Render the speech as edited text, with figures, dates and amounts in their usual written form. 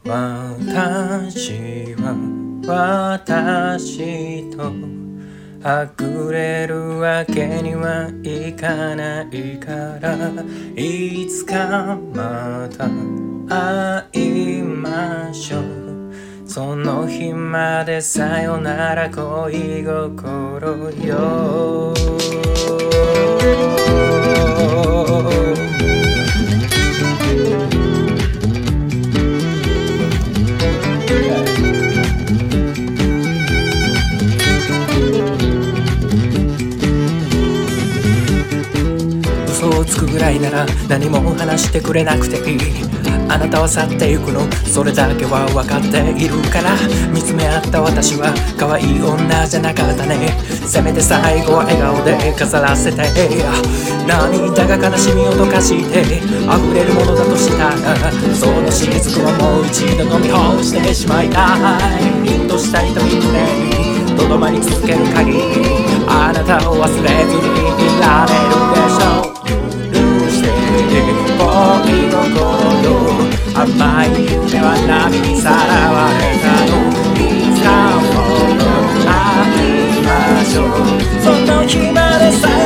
私は私とはぐれるわけにはいかないから、いつかまた会いましょう。その日までさよなら恋心よ。嘘をつくぐらいなら何も話してくれなくていい。あなたは去ってゆくの、それだけは分かっているから。見つめ合った私は可愛い女じゃなかったね。せめて最後は笑顔で飾らせて。涙が悲しみを溶かして溢れるものだとしたら、その雫はもう一度飲み干してしまいたい。凛とした痛み胸にとどまり続ける限り、あなたを忘れずにいられるでしょう。恋心よ、甘い夢は波にさらわれたの。いつかも会いましょう。その日までさ